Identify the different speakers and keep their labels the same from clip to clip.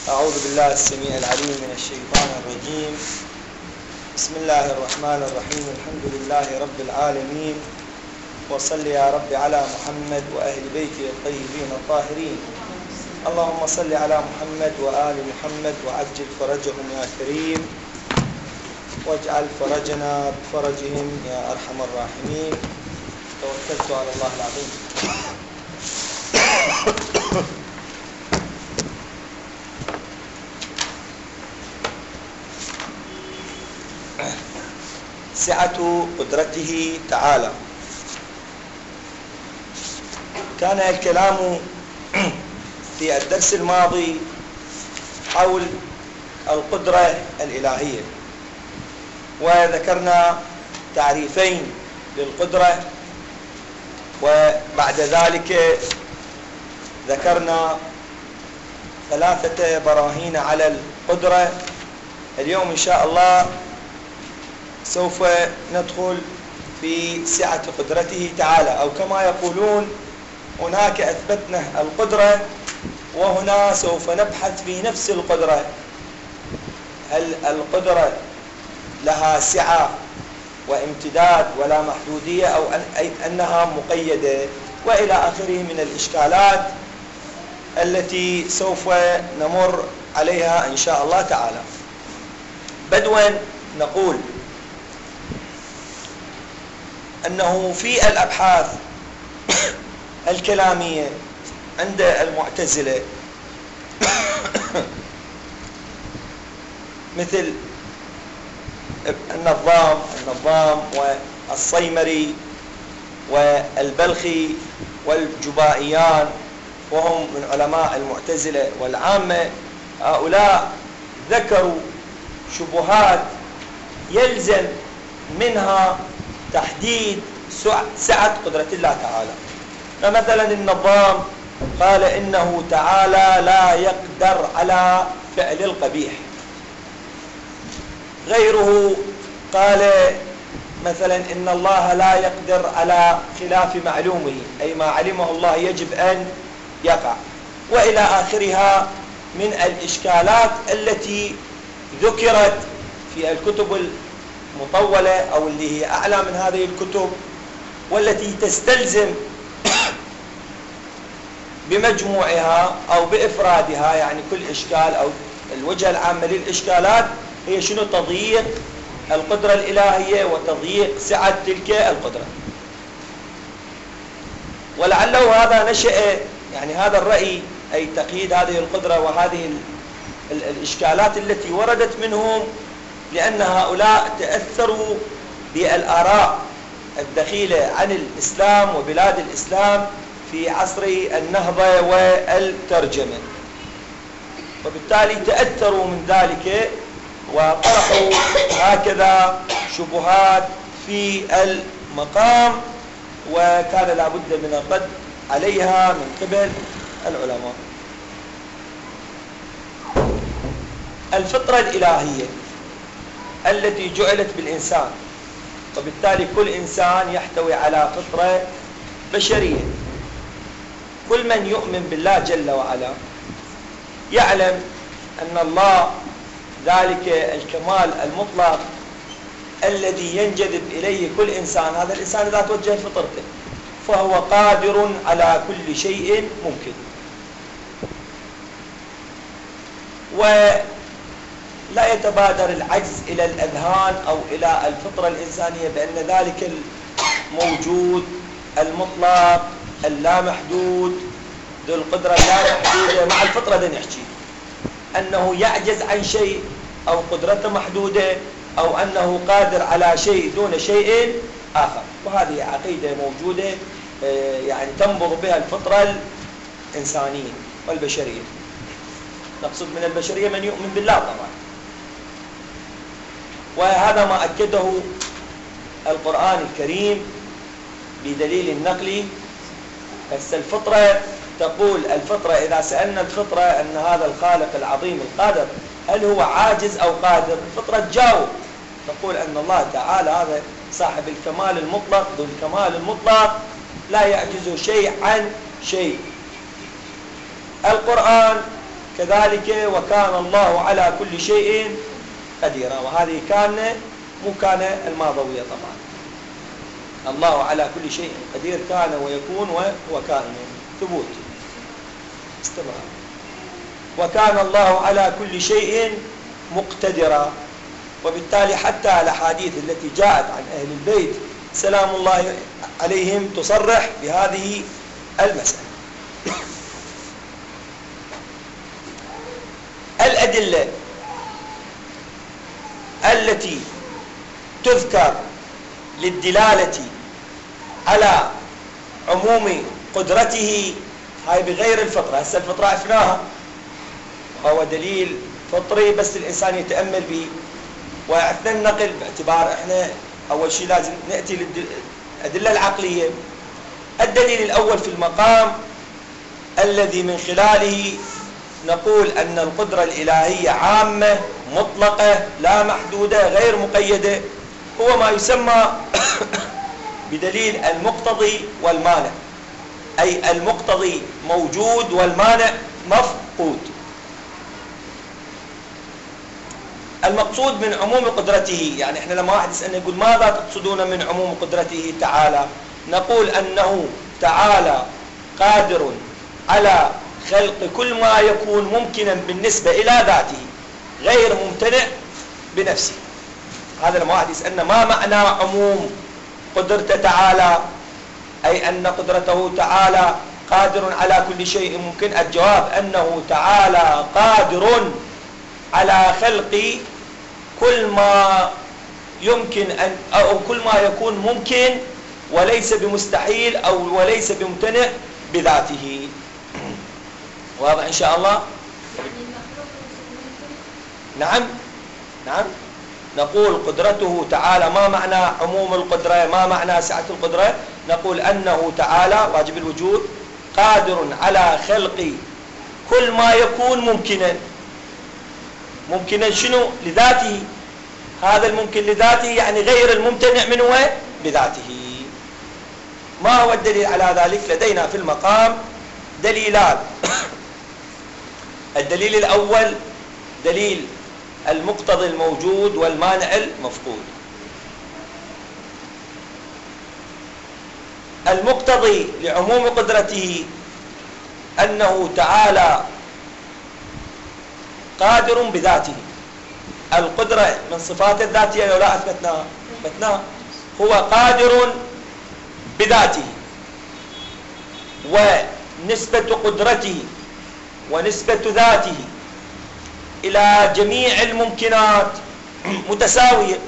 Speaker 1: أعوذ بالله السميع العليم من الشيطان الرجيم. بسم الله الرحمن الرحيم. الحمد لله رب العالمين، وصل يا رب على محمد وأهل بيته الطيبين الطاهرين. اللهم صل على محمد وآل محمد وعجل فرجهم يا كريم، واجعل فرجنا بفرجهم يا أرحم الراحمين. توكلت على الله العظيم. سعة قدرته تعالى. كان الكلام في الدرس الماضي حول القدرة الإلهية، وذكرنا تعريفين للقدرة، وبعد ذلك ذكرنا 3 براهين على القدرة. اليوم إن شاء الله سوف ندخل في سعة قدرته تعالى، أو كما يقولون هناك أثبتنا القدرة، وهنا سوف نبحث في نفس القدرة. هل القدرة لها سعة وامتداد ولا محدودية، أو أنها مقيدة، وإلى آخره من الإشكالات التي سوف نمر عليها إن شاء الله تعالى. بدوا نقول أنه في الأبحاث الكلامية عند المعتزلة مثل النظام والصيمري والبلخي والجبائيان، وهم من علماء المعتزلة والعامة، هؤلاء ذكروا شبهات يلزم منها تحديد سعة قدرة الله تعالى. فمثلا النظام قال إنه تعالى لا يقدر على فعل القبيح. غيره قال مثلا إن الله لا يقدر على خلاف معلومه، أي ما علمه الله يجب أن يقع، وإلى آخرها من الإشكالات التي ذكرت في الكتب المطولة أو اللي هي أعلى من هذه الكتب، والتي تستلزم بمجموعها أو بإفرادها، يعني كل إشكال أو الوجهة العامة للإشكالات هي شنو؟ تضييق القدرة الإلهية وتضييق سعة تلك القدرة. ولعله هذا نشأ، يعني هذا الرأي، أي تقييد هذه القدرة وهذه الإشكالات التي وردت منهم، لأن هؤلاء تأثروا بالآراء الدخيلة عن الإسلام وبلاد الإسلام في عصر النهضة والترجمة، وبالتالي تأثروا من ذلك وطرحوا هكذا شبهات في المقام، وكان لابد من الرد عليها من قبل العلماء. الفطرة الإلهية التي جعلت بالإنسان، وبالتالي كل إنسان يحتوي على فطرة بشرية. كل من يؤمن بالله جل وعلا يعلم أن الله ذلك الكمال المطلق الذي ينجذب إليه كل إنسان، هذا الإنسان إذا توجه فطرته فهو قادر على كل شيء ممكن. ولا يتبادر العجز إلى الأذهان أو إلى الفطرة الإنسانية بأن ذلك الموجود المطلق اللامحدود ذو القدرة اللامحدودة مع الفطرة ذي نحكي أنه يعجز عن شيء أو قدرته محدودة، أو أنه قادر على شيء دون شيء آخر. وهذه عقيدة موجودة يعني تنبض بها الفطرة الإنسانية والبشرية. نقصد من البشرية من يؤمن بالله طبعا، وهذا ما أكده القرآن الكريم بدليل النقل. بس الفطرة تقول، الفطرة إذا سألنا الفطرة أن هذا الخالق العظيم القادر هل هو عاجز أو قادر، الفطرة تجاوب تقول أن الله تعالى هذا صاحب الكمال المطلق، ذو الكمال المطلق، لا يعجز شيء عن شيء. القرآن كذلك وكان الله على كل شيء قديرا، وهذه كان مو كان الماضوية طبعا. الله على كل شيء قدير، كان ويكون وهو كائن، ثبوت استمرار. وكان الله على كل شيء مقتدرا، وبالتالي حتى الأحاديث التي جاءت عن أهل البيت سلام الله عليهم تصرح بهذه المسألة. الأدلة التي تذكر للدلالة على عموم قدرته هاي بغير الفطرة. هسه الفطرة عرفناها، هو دليل فطري بس الإنسان يتأمل به، وعرفنا النقل باعتبار احنا أول شيء لازم نأتي للأدلة العقلية. الدليل الأول في المقام الذي من خلاله نقول أن القدرة الإلهية عامة مطلقة لا محدودة غير مقيدة، هو ما يسمى بدليل المقتضي والمانع، أي المقتضي موجود والمانع مفقود. المقصود من عموم قدرته، يعني احنا لما واحد يسألنا يقول ماذا تقصدون من عموم قدرته تعالى، نقول أنه تعالى قادر على خلق كل ما يكون ممكنا بالنسبة إلى ذاته غير ممتنع بنفسه. هذا لما واحد يسألنا ما معنى عموم قدرته تعالى، أي أن قدرته تعالى قادر على كل شيء ممكن، الجواب أنه تعالى قادر على خلق كل ما يمكن أن أو كل ما يكون ممكن وليس بمستحيل أو وليس بممتنع بذاته. واضح إن شاء الله؟ نعم نعم. نقول قدرته تعالى، ما معنى عموم القدرة، ما معنى سعة القدرة؟ نقول أنه تعالى واجب الوجود قادر على خلق كل ما يكون ممكنا. ممكنا شنو؟ لذاته. هذا الممكن لذاته يعني غير الممتنع منه بذاته. ما هو الدليل على ذلك؟ لدينا في المقام دليلان. الدليل الأول دليل المقتضي الموجود والمانع المفقود. المقتضي لعموم قدرته أنه تعالى قادر بذاته. القدرة من صفات الذاتية لو لا أثبتناها. هو قادر بذاته، ونسبة قدرته ونسبة ذاته إلى جميع الممكنات متساوية،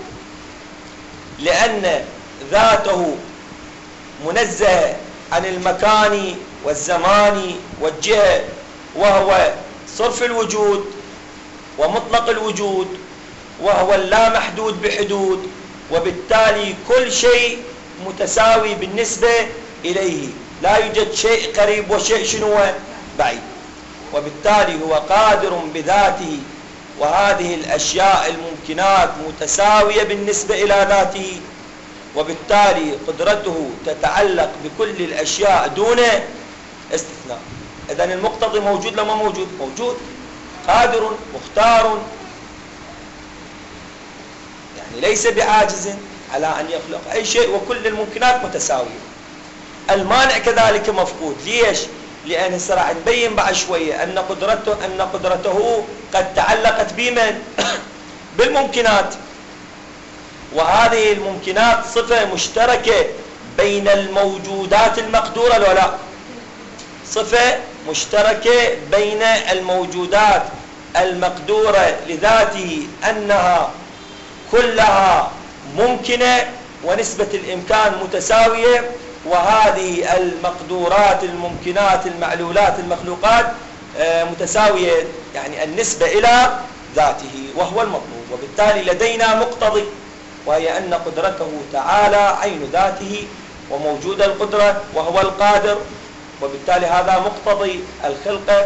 Speaker 1: لأن ذاته منزه عن المكان والزمان والجهة، وهو صرف الوجود ومطلق الوجود، وهو اللامحدود بحدود، وبالتالي كل شيء متساوي بالنسبة إليه، لا يوجد شيء قريب وشيء شنو بعيد، وبالتالي هو قادر بذاته، وهذه الأشياء الممكنات متساوية بالنسبة إلى ذاته، وبالتالي قدرته تتعلق بكل الأشياء دون استثناء. إذن المقتضي موجود لما موجود؟ موجود، قادر مختار، يعني ليس بعاجز على أن يخلق أي شيء، وكل الممكنات متساوية. المانع كذلك مفقود. ليش؟ لأن راح نبين بعد شوية أن قدرته قد تعلقت بمن؟ بالممكنات، وهذه الممكنات صفة مشتركة بين الموجودات المقدورة ولا لا؟ صفة مشتركة بين الموجودات المقدورة لذاته أنها كلها ممكنة ونسبة الإمكان متساوية، وهذه المقدورات الممكنات المعلولات المخلوقات متساوية، يعني النسبة إلى ذاته، وهو المطلوب. وبالتالي لدينا مقتضي، وهي أن قدرته تعالى عين ذاته وموجود القدرة وهو القادر، وبالتالي هذا مقتضي الخلقة.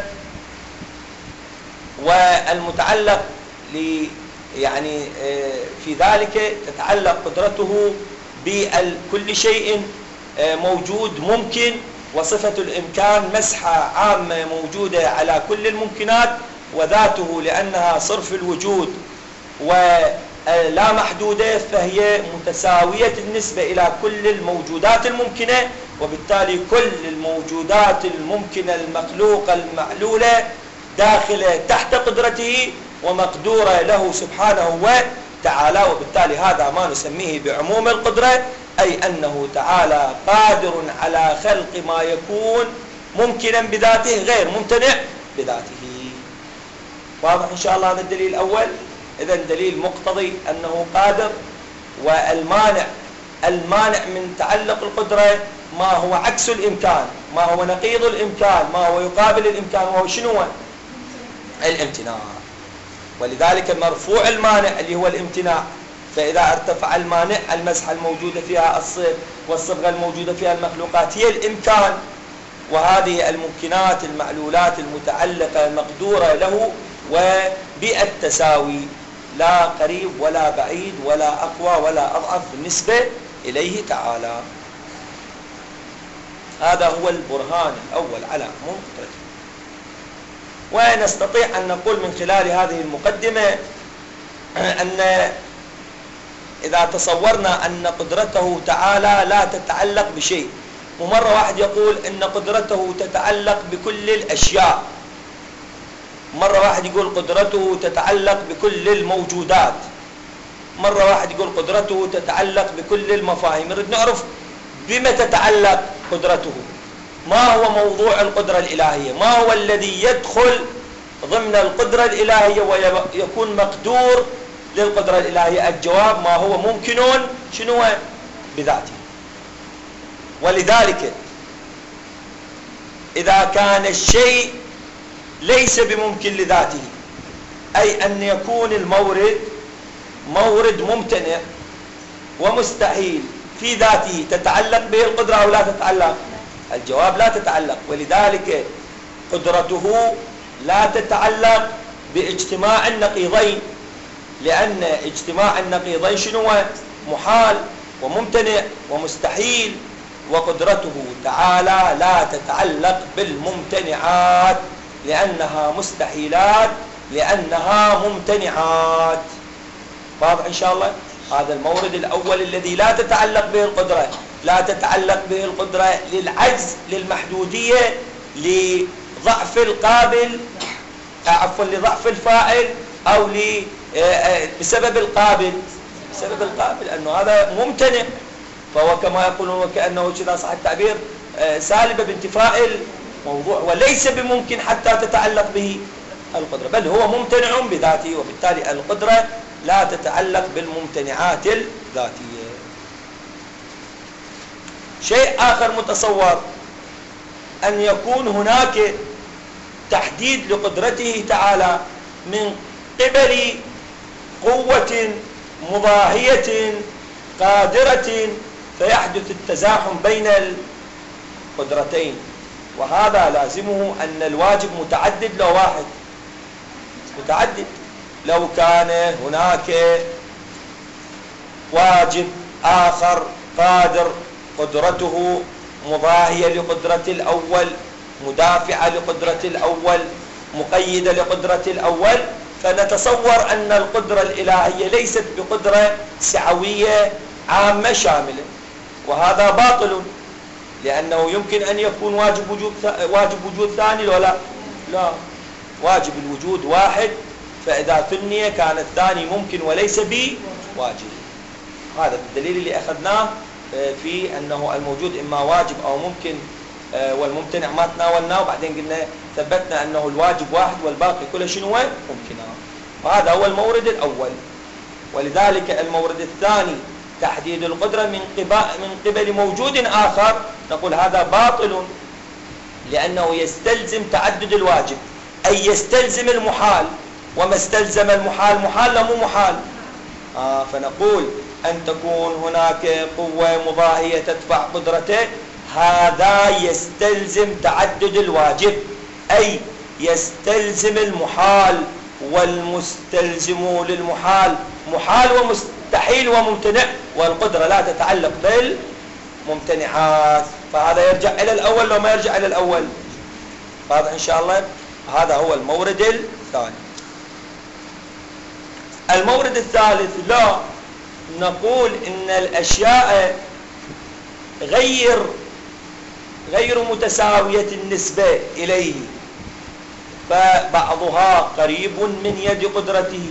Speaker 1: والمتعلق يعني في ذلك تتعلق قدرته بكل شيء موجود ممكن، وصفة الإمكان مسحة عامة موجودة على كل الممكنات، وذاته لأنها صرف الوجود ولا محدودة، فهي متساوية النسبة إلى كل الموجودات الممكنة، وبالتالي كل الموجودات الممكنة المخلوقة المعلولة داخلة تحت قدرته ومقدورة له سبحانه وتعالى، وبالتالي هذا ما نسميه بعموم القدرة، أي أنه تعالى قادر على خلق ما يكون ممكنا بذاته غير ممتنع بذاته. واضح إن شاء الله هذا الدليل الأول؟ إذن دليل مقتضي أنه قادر. المانع من تعلق القدرة ما هو عكس الإمكان، ما هو نقيض الإمكان، ما هو يقابل الإمكان، وهو شنو؟ الامتناع. ولذلك مرفوع المانع اللي هو الامتناع، فإذا ارتفع المانع المسحة الموجودة فيها والصبغة الموجودة فيها المخلوقات هي الإمكان، وهذه الممكنات المعلولات المتعلقة مقدورة له وبالتساوي، لا قريب ولا بعيد ولا أقوى ولا أضعف بالنسبة إليه تعالى. هذا هو البرهان الأول على عموم قدرته. ونستطيع أن نقول من خلال هذه المقدمة أن إذا تصورنا أن قدرته تعالى لا تتعلق بشيء، ومرة واحد يقول أن قدرته تتعلق بكل الأشياء، مرة واحد يقول قدرته تتعلق بكل الموجودات، مرة واحد يقول قدرته تتعلق بكل المفاهيم. نريد نعرف بما تتعلق قدرته، ما هو موضوع القدرة الإلهية، ما هو الذي يدخل ضمن القدرة الإلهية ويكون مقدور للقدرة الإلهية؟ الجواب ما هو ممكن شنو بذاته. ولذلك إذا كان الشيء ليس بممكن لذاته، أي أن يكون المورد مورد ممتنع ومستحيل في ذاته، تتعلق به القدرة أو لا تتعلق؟ الجواب لا تتعلق. ولذلك قدرته لا تتعلق باجتماع النقيضين، لأن اجتماع النقيضين شنو؟ محال وممتنع ومستحيل، وقدرته تعالى لا تتعلق بالممتنعات لأنها مستحيلات، لأنها ممتنعات. واضح إن شاء الله؟ هذا المورد الأول الذي لا تتعلق به القدرة، لا تتعلق به القدرة للعجز، للمحدودية، لضعف القابل، عفوا لضعف الفاعل، أو بسبب القابل، بسبب القابل، لأنه هذا ممتنع، فهو كما يقولون وكأنه كذا صح التعبير سالب بانتفاء الموضوع، وليس بممكن حتى تتعلق به القدرة، بل هو ممتنع بذاته، وبالتالي القدرة لا تتعلق بالممتنعات الذاتية. شيء آخر متصور أن يكون هناك تحديد لقدرته تعالى من قبل قوة مضاهية قادرة، فيحدث التزاحم بين القدرتين، وهذا لازمه أن الواجب متعدد لو واحد متعدد. لو كان هناك واجب آخر قادر قدرته مضاهية لقدرة الأول، مدافعة لقدرة الأول، مقيدة لقدرة الأول، فنتصور أن القدرة الإلهية ليست بقدرة سعوية عامة شاملة، وهذا باطل، لأنه يمكن أن يكون واجب وجود ثاني ولا لا، واجب الوجود واحد، فإذا ثني كان الثاني ممكن وليس بواجب. هذا الدليل اللي أخذناه في أنه الموجود إما واجب أو ممكن، والممتنع ما تناولناه، وبعدين قلنا ثبتنا أنه الواجب واحد والباقي كله شنو ممكنه. وهذا هو المورد الأول. ولذلك المورد الثاني تحديد القدرة من قبل موجود آخر، نقول هذا باطل، لأنه يستلزم تعدد الواجب، أي يستلزم المحال، وما استلزم المحال محال لا مو محال. فنقول أن تكون هناك قوة مضاهية تدفع قدرته، هذا يستلزم تعدد الواجب، أي يستلزم المحال، والمستلزم للمحال محال ومستحيل وممتنع، والقدرة لا تتعلق بالممتنعات، فهذا يرجع إلى الأول لو ما يرجع إلى الأول. واضح إن شاء الله؟ هذا هو المورد الثاني. المورد الثالث لا نقول إن الأشياء غير متساوية النسبة إليه، فبعضها قريب من يد قدرته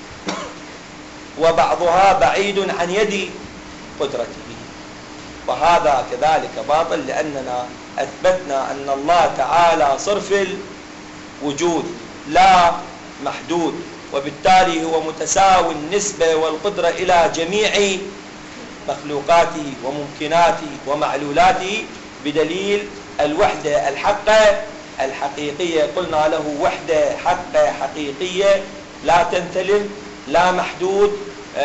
Speaker 1: وبعضها بعيد عن يد قدرته، وهذا كذلك باطل، لأننا أثبتنا أن الله تعالى صرف الوجود لا محدود، وبالتالي هو متساوي النسبة والقدرة إلى جميع مخلوقاته وممكناته ومعلولاته بدليل الوحدة الحقة الحقيقية. قلنا له وحدة حقة حقيقية لا تنثلم لا محدود،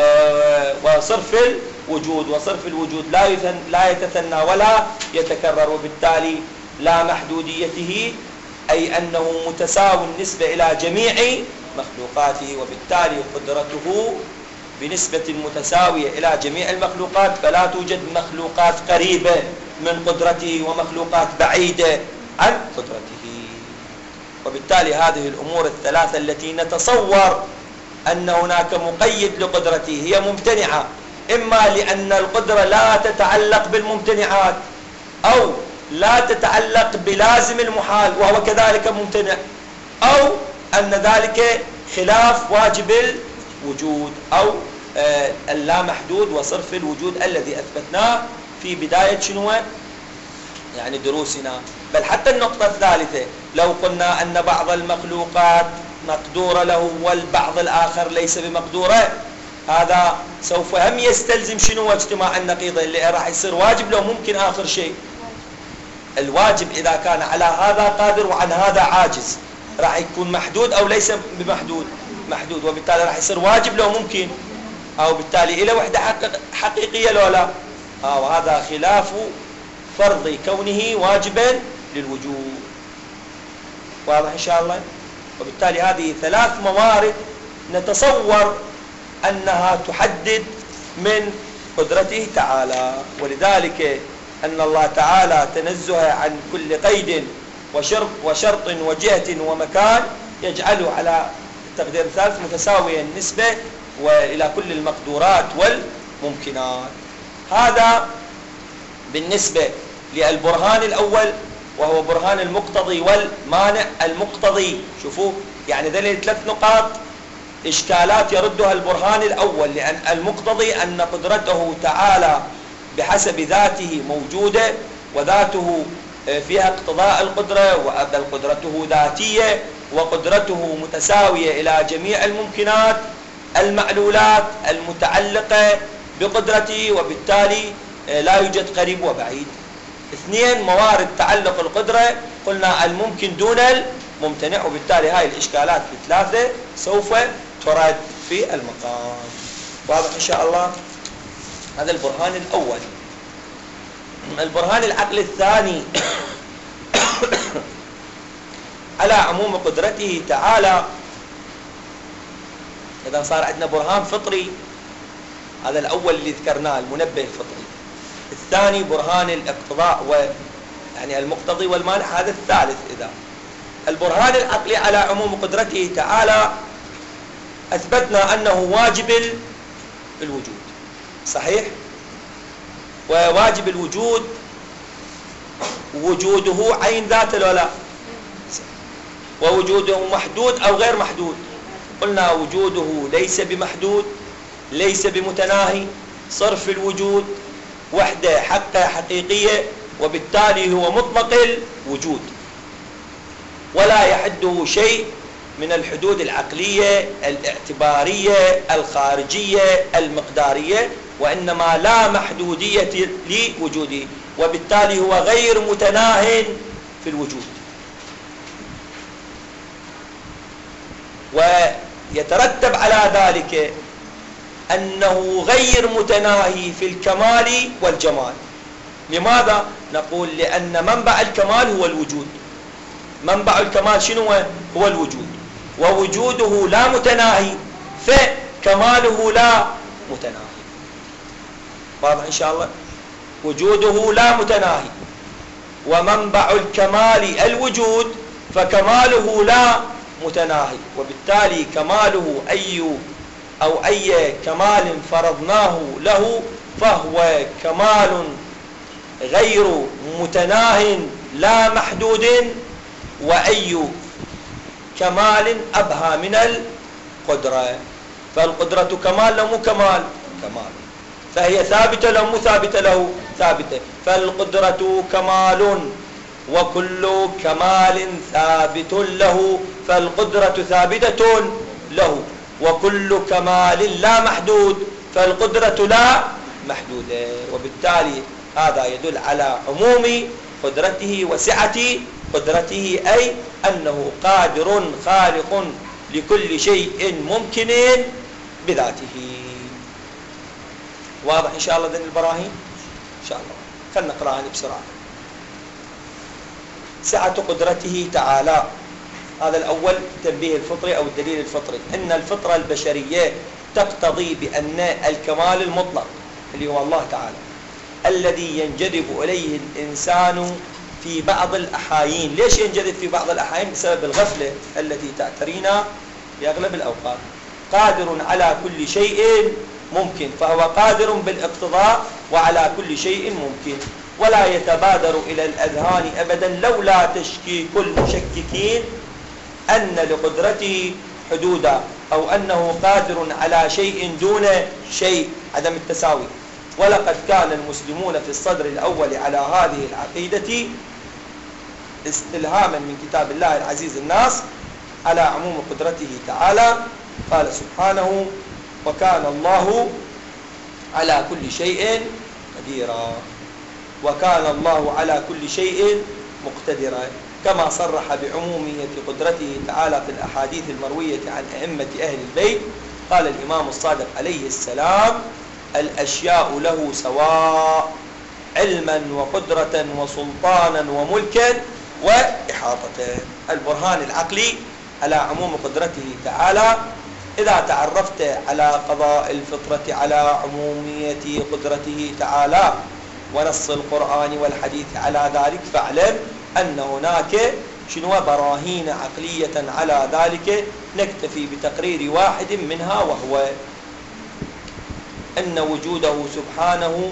Speaker 1: وصرف الوجود، وصرف الوجود لا يتثنى ولا يتكرر، وبالتالي لا محدوديته أي أنه متساوي النسبة إلى جميع مخلوقاته، وبالتالي قدرته بنسبة متساوية إلى جميع المخلوقات، فلا توجد مخلوقات قريبة من قدرته ومخلوقات بعيدة عن قدرته. وبالتالي هذه الأمور الثلاثة التي نتصور أن هناك مقيد لقدرته هي ممتنعة، إما لأن القدرة لا تتعلق بالممتنعات، أو لا تتعلق بلازم المحال وهو كذلك ممتنع، أو أن ذلك خلاف واجب الوجود، أو اللامحدود وصرف الوجود الذي أثبتناه في بداية شنو يعني دروسنا. بل حتى النقطة الثالثة لو قلنا أن بعض المخلوقات مقدورة له والبعض الآخر ليس بمقدورة، هذا سوف هم يستلزم شنو اجتماع النقيضين، اللي راح يصير واجب لو ممكن آخر شيء. الواجب إذا كان على هذا قادر وعن هذا عاجز راح يكون محدود أو ليس بمحدود؟ محدود، وبالتالي راح يصير واجب لو ممكن، أو بالتالي إلى وحدة حقيقية لو لا، وهذا خلاف فرض كونه واجبا للوجود. واضح إن شاء الله؟ وبالتالي هذه ثلاث موارد نتصور أنها تحدد من قدرته تعالى، ولذلك أن الله تعالى تنزه عن كل قيد وشرط وجهة ومكان يجعله على التقدير الثالث متساويا النسبة وإلى كل المقدورات والممكنات. هذا بالنسبة للبرهان الأول، وهو برهان المقتضي والمانع. المقتضي شوفوا يعني ذلك 3 نقاط إشكالات يردها البرهان الأول، لأن المقتضي أن قدرته تعالى بحسب ذاته موجودة، وذاته فيها اقتضاء القدرة، وبل قدرته ذاتية، وقدرته متساوية إلى جميع الممكنات المعلولات المتعلقة بقدرته، وبالتالي لا يوجد قريب وبعيد. 2 موارد تعلق القدرة، قلنا الممكن دون الممتنع، وبالتالي هاي الإشكالات ال3 سوف ترد في المقام. واضح إن شاء الله؟ هذا البرهان الأول. البرهان العقل الثاني على عموم قدرته تعالى. إذا صار عندنا برهان فطري، هذا الأول اللي ذكرناه المنبه الفطري. الثاني برهان الاقتضاء يعني المقتضي والمانع، هذا الثالث. إذا البرهان العقلي على عموم قدرته تعالى أثبتنا أنه واجب الوجود، صحيح؟ وواجب الوجود وجوده عين ذات ولا، ووجوده محدود أو غير محدود. قلنا وجوده ليس بمحدود ليس بمتناهي، صرف الوجود وحدة حقة حقيقية، وبالتالي هو مطلق الوجود ولا يحده شيء من الحدود العقلية الاعتبارية الخارجية المقدارية، وإنما لا محدودية لوجوده، وبالتالي هو غير متناه في الوجود. ويترتب على ذلك أنه غير متناهي في الكمال والجمال. لماذا؟ نقول لأن منبع الكمال هو الوجود. منبع الكمال شنو هو الوجود، ووجوده لا متناهي، فكماله لا متناهي. واضح إن شاء الله؟ وجوده لا متناهي، ومنبع الكمال الوجود، فكماله لا متناهي، وبالتالي كماله أي كمال فرضناه له فهو كمال غير متناه لا محدود، وأي كمال أبهى من القدرة. فالقدرة كمال لو مو كمال؟ كمال. فهي ثابتة لو مو ثابتة له؟ ثابتة. فالقدرة كمال وكل كمال ثابت له، فالقدرة ثابتة له، وكل كمال لا محدود فالقدرة لا محدودة. وبالتالي هذا يدل على عموم قدرته وسعة قدرته، أي أنه قادر خالق لكل شيء ممكن بذاته. واضح إن شاء الله ذن البراهين؟ إن شاء الله خلنا نقرأها بسرعة. سعة قدرته تعالى، هذا الأول تنبيه الفطري أو الدليل الفطري، أن الفطرة البشرية تقتضي بأن الكمال المطلق اللي هو الله تعالى الذي ينجذب إليه الإنسان في بعض الأحايين. ليش ينجذب في بعض الأحايين؟ بسبب الغفلة التي تعترينا في أغلب الأوقات. قادر على كل شيء ممكن، فهو قادر بالاقتضاء وعلى كل شيء ممكن، ولا يتبادر إلى الأذهان أبدا لولا تشكيك المشككين أن لقدرته حدودا، أو أنه قادر على شيء دون شيء، عدم التساوي. ولقد كان المسلمون في الصدر الأول على هذه العقيدة استلهاما من كتاب الله العزيز الناس على عموم قدرته تعالى. قال سبحانه: وكان الله على كل شيء قديرا، وكان الله على كل شيء مقتدرا، كما صرح بعمومية قدرته تعالى في الأحاديث المروية عن أئمة أهل البيت. قال الإمام الصادق عليه السلام: الأشياء له سواء علما وقدرة وسلطانا وملكا وإحاطة. البرهان العقلي على عموم قدرته تعالى: إذا تعرفت على قضاء الفطرة على عمومية قدرته تعالى ونص القرآن والحديث على ذلك، فاعلم أن هناك براهين عقلية على ذلك، نكتفي بتقرير واحد منها، وهو أن وجوده سبحانه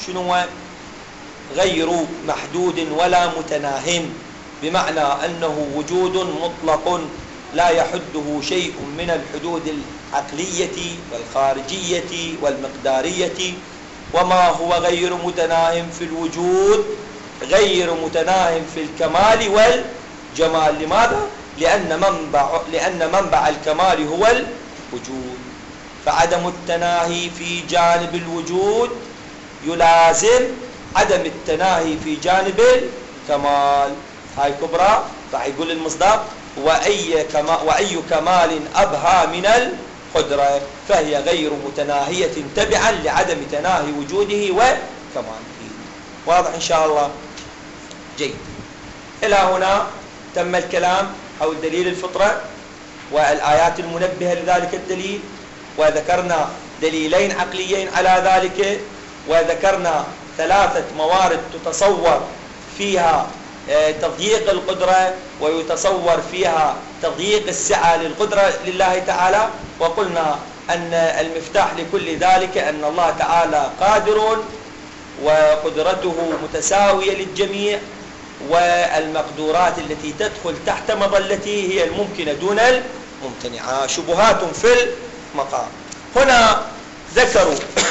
Speaker 1: غير محدود ولا متناه، بمعنى أنه وجود مطلق لا يحده شيء من الحدود العقلية والخارجية والمقدارية. وما هو غير متناه في الوجود غير متناه في الكمال والجمال. لماذا؟ لأن منبع الكمال هو الوجود، فعدم التناهي في جانب الوجود يلازم عدم التناهي في جانب الكمال. هاي كبرى، فيقول المصداق: وأي كمال أبهى من القدرة، فهي غير متناهية تبعا لعدم تناهي وجوده وكماله. واضح إن شاء الله؟ جيد. إلى هنا تم الكلام حول دليل الفطرة والآيات المنبهة لذلك الدليل، وذكرنا دليلين عقليين على ذلك، وذكرنا 3 موارد تتصور فيها تضييق القدرة ويتصور فيها تضييق السعة للقدرة لله تعالى. وقلنا أن المفتاح لكل ذلك أن الله تعالى قادر وقدرته متساوية للجميع، والمقدورات التي تدخل تحت مظلته هي الممكنة دون الممتنعة. شبهات في المقام. هنا ذكروا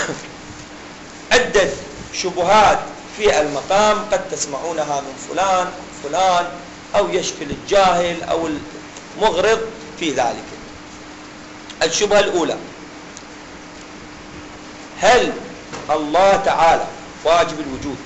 Speaker 1: عدة شبهات في المقام قد تسمعونها من فلان أو فلان، أو يشكل الجاهل أو المغرض في ذلك. الشبهة الأولى: هل الله تعالى واجب الوجود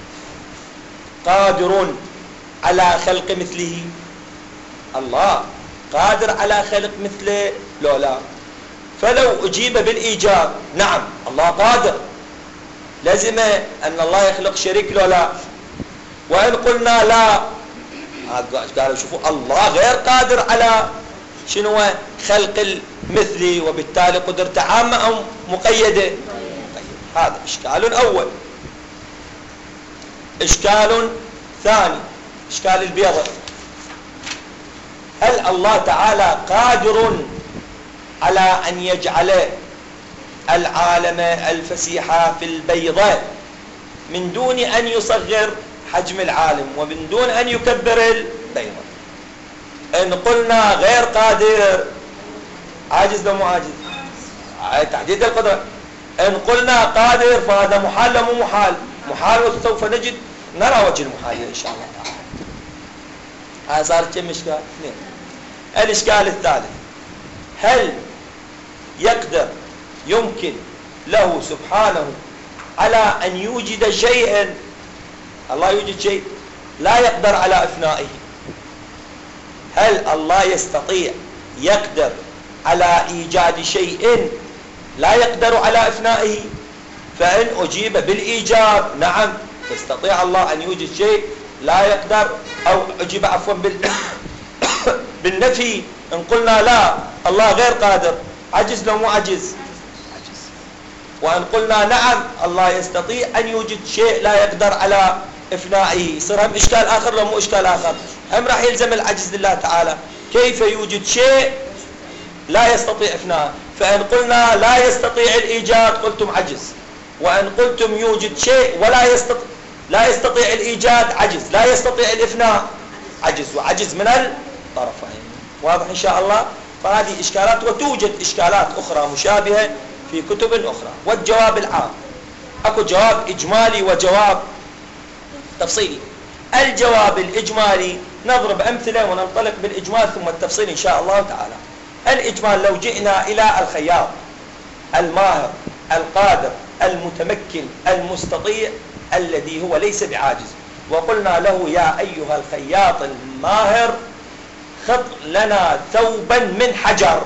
Speaker 1: قادر على خلق مثله؟ الله قادر على خلق مثله لو لا؟ فلو أجيب بالإيجاب نعم الله قادر، لازم أن الله يخلق شريك لو لا؟ وإن قلنا لا، قالوا شوفوا الله غير قادر على خلق المثلي، وبالتالي قدرته عامة أو مقيدة؟ طيب، هذا إشكال أول. إشكال ثاني: إشكال البيضة. هل الله تعالى قادر على أن يجعل العالم الفسيح في البيضة من دون أن يصغر حجم العالم ومن دون أن يكبر البيضة؟ إن قلنا غير قادر عاجز لو مو عاجز؟ تحديد القدرة. إن قلنا قادر فهذا محال لو مو محال؟ محال، وسوف نرى وجه المحال إن شاء الله تعالى. هذا صارت كم إشكال؟ اثنين. الإشكال الثالث، هل يمكن له سبحانه على أن يوجد شيئا، الله يوجد شيء لا يقدر على إفنائه؟ هل الله يقدر على إيجاد شيء لا يقدر على إفنائه؟ فإن أجيب بالإيجاب نعم يستطيع الله أن يوجد شيء لا يقدر، أو أجيب عفوا بالنفي إن قلنا لا الله غير قادر عجز لو مو عجز؟ عجز. وإن قلنا نعم الله يستطيع أن يوجد شيء لا يقدر على إفنائه، يصير هم إشكال آخر لو مو إشكال آخر؟ هم راح يلزم العجز لله تعالى. كيف يوجد شيء لا يستطيع إفناءه؟ فإن قلنا لا يستطيع الإيجاد قلتم عجز، وإن قلتم يوجد شيء لا يستطيع الإيجاد عجز، لا يستطيع الإفناء عجز، وعجز من الطرفين. واضح إن شاء الله؟ فهذه إشكالات، وتوجد إشكالات أخرى مشابهة في كتب أخرى. والجواب العام، أكو جواب إجمالي وجواب تفصيلي. الجواب الإجمالي نضرب أمثلة وننطلق بالإجمال ثم التفصيل إن شاء الله تعالى. الإجمال، لو جئنا إلى الخياط الماهر القادر المتمكن المستطيع الذي هو ليس بعاجز، وقلنا له يا أيها الخياط الماهر خط لنا ثوبا من حجر،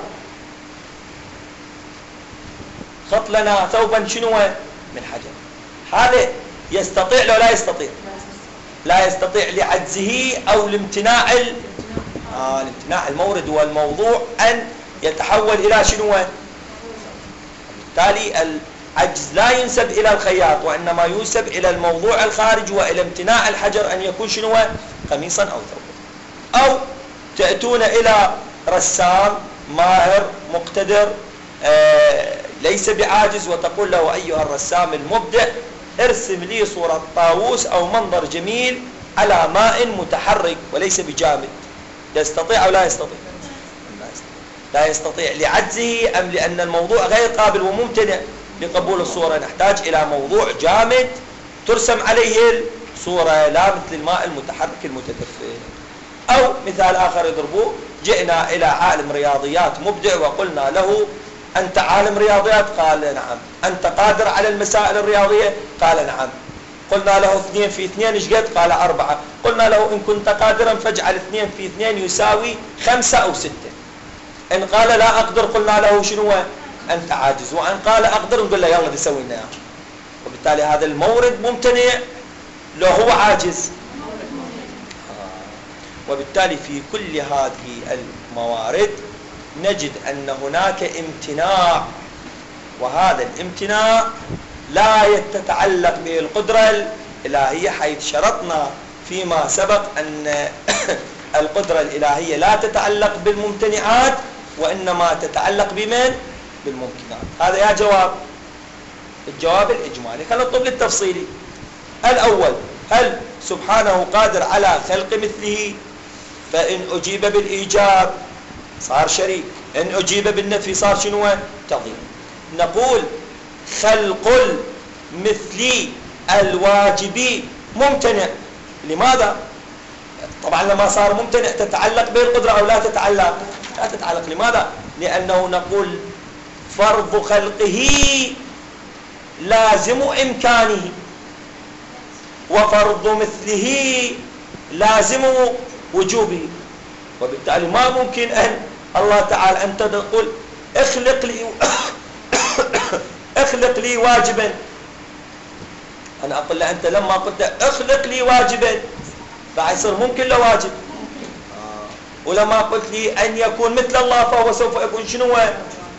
Speaker 1: خط لنا ثوبا شنو من حجر، هذا يستطيع لو لا يستطيع؟ لا يستطيع لعجزه أو لامتناع الامتناع المورد والموضوع أن يتحول إلى شنو؟ بالتالي العجز لا ينسب إلى الخياط وإنما ينسب إلى الموضوع الخارج وإلى امتناع الحجر أن يكون شنو؟ قميصا أو ثوبا. أو تأتون إلى رسام ماهر مقتدر ليس بعاجز وتقول له أيها الرسام المبدع ارسم لي صورة طاووس أو منظر جميل على ماء متحرك وليس بجامد، يستطيع أو لا يستطيع؟ لا يستطيع لعجزه أم لأن الموضوع غير قابل وممتنع لقبول الصورة؟ نحتاج إلى موضوع جامد ترسم عليه الصورة، لا مثل الماء المتحرك المتدفق. أو مثال آخر يضربوه، جئنا إلى عالم رياضيات مبدع وقلنا له أنت عالم رياضيات؟ قال نعم. أنت قادر على المسائل الرياضية؟ قال نعم. قلنا له 2 في 2 ايش قد؟ قال 4. قلنا له إن كنت قادرا فاجعل 2 في 2 يساوي 5 أو 6. إن قال لا أقدر قلنا له شنو؟ أنت عاجز. وإن قال أقدر نقول له يلا بسوي لنا. وبالتالي هذا المورد ممتنع لو هو عاجز. وبالتالي في كل هذه الموارد نجد أن هناك امتناع، وهذا الامتناع لا تتعلق به القدرة الإلهية، حيث شرطنا فيما سبق أن القدرة الإلهية لا تتعلق بالممتنعات وإنما تتعلق بمن؟ بالممكنات. هذا يا جواب الجواب الإجمالي. خلينا نطلب للتفصيلي. الأول، هل سبحانه قادر على خلق مثله؟ فإن أجيب بالإيجاب صار شريك، إن أجيب بالنفي صار شنو؟ تضييع. نقول خلق المثلي الواجبي ممتنع. لماذا؟ طبعا لما صار ممتنع تتعلق به القدرة أو لا تتعلق؟ لا تتعلق. لماذا؟ لأنه نقول فرض خلقه لازم إمكانه، وفرض مثله لازم وجوبه. وبالتالي ما ممكن أن الله تعالى أنت تقول اخلق لي واجبا، أنا أقول له أنت لما قلت اخلق لي واجبا فيصير ممكن له واجب. ولما قلت لي أن يكون مثل الله فهو سوف يكون شنو؟ واجب.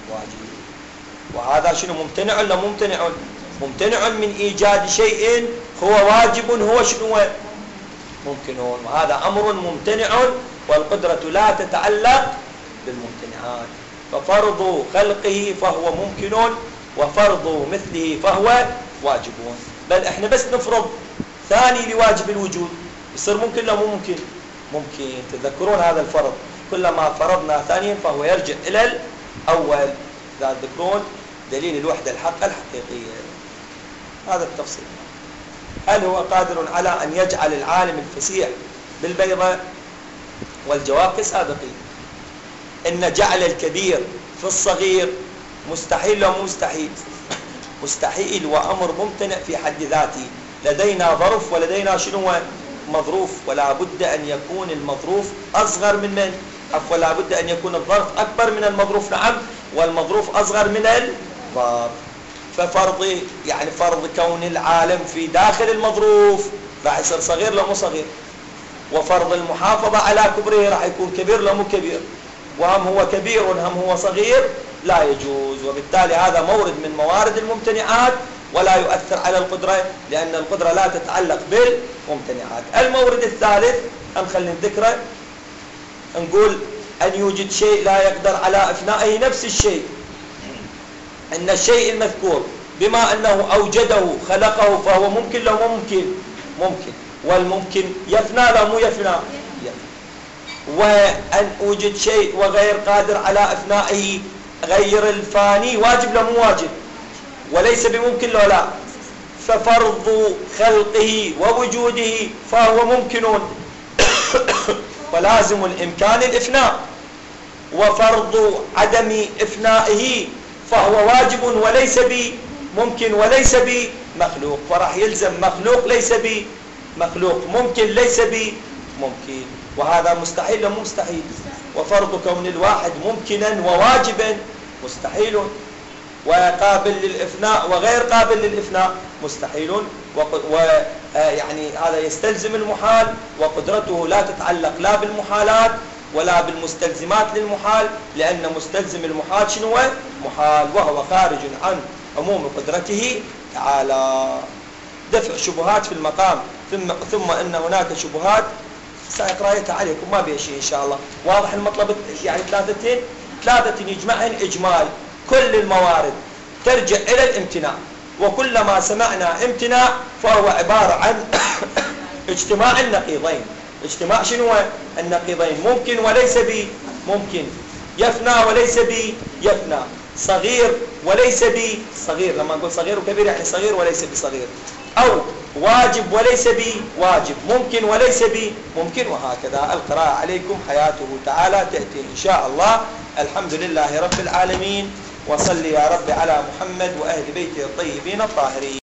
Speaker 1: وهذا شنو؟ ممتنع ولا ممتنع؟ ممتنع من إيجاد شيء هو واجب هو شنو؟ ممكن. وهذا أمر ممتنع والقدرة لا تتعلق بالممتنعات، ففرض خلقه فهو ممكن وفرض مثله فهو واجب. بل احنا بس نفرض ثاني لواجب الوجود يصير ممكن لو مو ممكن؟ ممكن. تذكرون هذا الفرض، كلما فرضنا ثانيا فهو يرجع إلى الأول. تذكرون دليل الوحدة الحقة الحقيقية. هذا التفصيل. هل هو قادر على أن يجعل العالم الفسيح بالبيضة؟ والجواب كالسابقين، إن جعل الكبير في الصغير مستحيل لو مستحيل؟ مستحيل وأمر ممتنع في حد ذاته. لدينا ظرف ولدينا شنو؟ مظروف، ولا بد أن يكون المظروف أصغر من ولا بد أن يكون الظرف أكبر من المظروف، نعم، والمظروف أصغر من الظرف. ففرض يعني فرض كون العالم في داخل المظروف راح يصير صغير لو مو صغير، وفرض المحافظة على كبره راح يكون كبير لو مو كبير، وهم هو كبير هم هو صغير لا يجوز. وبالتالي هذا مورد من موارد الممتنعات ولا يؤثر على القدرة، لأن القدرة لا تتعلق بالممتنعات. المورد الثالث نخلي نذكره، نقول أن يوجد شيء لا يقدر على إفنائه نفس الشيء، أن الشيء المذكور بما أنه أوجده خلقه فهو ممكن لو مو ممكن؟ ممكن. والممكن يفنى لو مو يفنى؟ وأن أوجد شيء وغير قادر على إفنائه غير الفاني واجب لو مو واجب؟ وليس بممكن لو لا. ففرض خلقه ووجوده فهو ممكن ولازم الإمكان الإفناء، وفرض عدم إفنائه فهو واجب وليس بممكن وليس بمخلوق، فراح يلزم مخلوق ليس بمخلوق، ممكن ليس بممكن، وهذا مستحيل ومو مستحيل. وفرض كون الواحد ممكنا وواجبا مستحيل، وقابل للإفناء وغير قابل للإفناء مستحيل، ويعني هذا يستلزم المحال، وقدرته لا تتعلق لا بالمحالات ولا بالمستلزمات للمحال، لأن مستلزم المحال شنو؟ محال، وهو خارج عن عموم قدرته تعالى. دفع شبهات في المقام، ثم أن هناك شبهات سأقرأها عليكم ما بها شيء إن شاء الله. واضح المطلب؟ يعني ثلاثة يجمعهن إجمال. كل الموارد ترجع إلى الامتناع، وكلما سمعنا امتناع فهو عبارة عن اجتماع النقيضين. اجتماع شنو؟ النقيضين، ممكن وليس بممكن، يفنى وليس بيفنى، صغير وليس بصغير. لما نقول صغير وكبير يعني صغير وليس بصغير، أو واجب وليس بواجب، ممكن وليس بممكن، وهكذا. القراءة عليكم حياته تعالى تأتي إن شاء الله. الحمد لله رب العالمين، وصل يا رب على محمد وأهل بيته الطيبين الطاهرين.